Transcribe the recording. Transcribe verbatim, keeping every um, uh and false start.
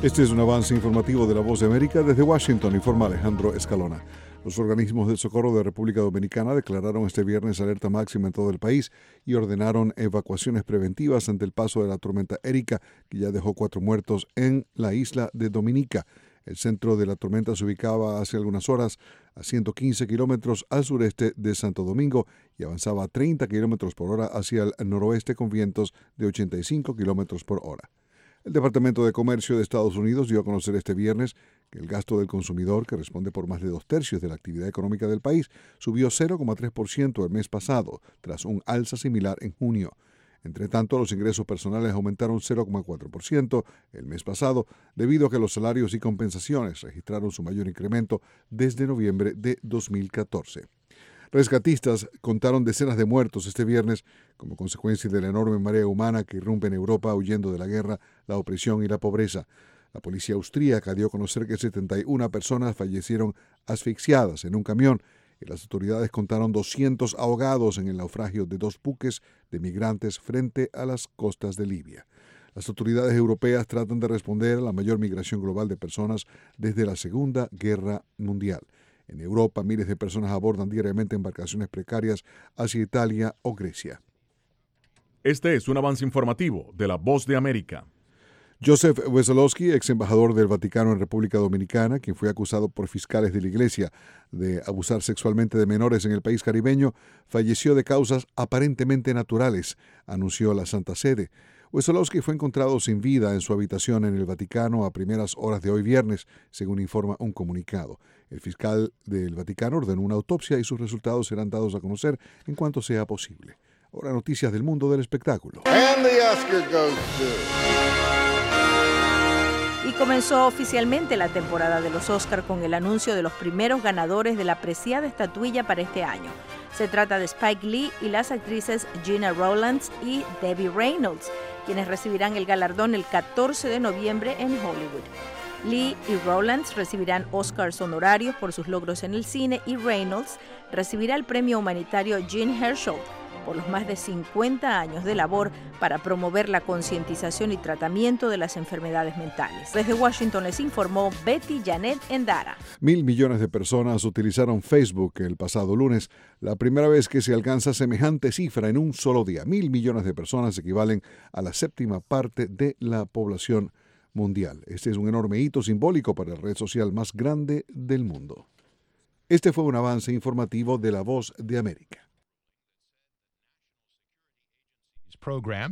Este es un avance informativo de La Voz de América. Desde Washington informa Alejandro Escalona. Los organismos de socorro de República Dominicana declararon este viernes alerta máxima en todo el país y ordenaron evacuaciones preventivas ante el paso de la tormenta Erika, que ya dejó cuatro muertos en la isla de Dominica. El centro de la tormenta se ubicaba hace algunas horas a ciento quince kilómetros al sureste de Santo Domingo y avanzaba a treinta kilómetros por hora hacia el noroeste con vientos de ochenta y cinco kilómetros por hora. El Departamento de Comercio de Estados Unidos dio a conocer este viernes que el gasto del consumidor, que responde por más de dos tercios de la actividad económica del país, subió cero coma tres por ciento el mes pasado, tras un alza similar en junio. Entre tanto, los ingresos personales aumentaron cero coma cuatro por ciento el mes pasado, debido a que los salarios y compensaciones registraron su mayor incremento desde noviembre de dos mil catorce. Rescatistas contaron decenas de muertos este viernes como consecuencia de la enorme marea humana que irrumpe en Europa huyendo de la guerra, la opresión y la pobreza. La policía austríaca dio a conocer que setenta y una personas fallecieron asfixiadas en un camión y las autoridades contaron doscientos ahogados en el naufragio de dos buques de migrantes frente a las costas de Libia. Las autoridades europeas tratan de responder a la mayor migración global de personas desde la Segunda Guerra Mundial. En Europa, miles de personas abordan diariamente embarcaciones precarias hacia Italia o Grecia. Este es un avance informativo de La Voz de América. Joseph Wesolowski, ex embajador del Vaticano en República Dominicana, quien fue acusado por fiscales de la Iglesia de abusar sexualmente de menores en el país caribeño, falleció de causas aparentemente naturales, anunció la Santa Sede. Wesolowski fue encontrado sin vida en su habitación en el Vaticano a primeras horas de hoy viernes, según informa un comunicado. El fiscal del Vaticano ordenó una autopsia y sus resultados serán dados a conocer en cuanto sea posible. Ahora noticias del mundo del espectáculo. And the Oscar goes to... Y comenzó oficialmente la temporada de los Oscar con el anuncio de los primeros ganadores de la preciada estatuilla para este año. Se trata de Spike Lee y las actrices Gina Rowlands y Debbie Reynolds, quienes recibirán el galardón el catorce de noviembre en Hollywood. Lee y Rowlands recibirán Oscars honorarios por sus logros en el cine y Reynolds recibirá el premio humanitario Jean Hersholt por los más de cincuenta años de labor para promover la concientización y tratamiento de las enfermedades mentales. Desde Washington les informó Betty Janet Endara. Mil millones de personas utilizaron Facebook el pasado lunes, la primera vez que se alcanza semejante cifra en un solo día. Mil millones de personas equivalen a la séptima parte de la población mundial. Este es un enorme hito simbólico para la red social más grande del mundo. Este fue un avance informativo de La Voz de América. Program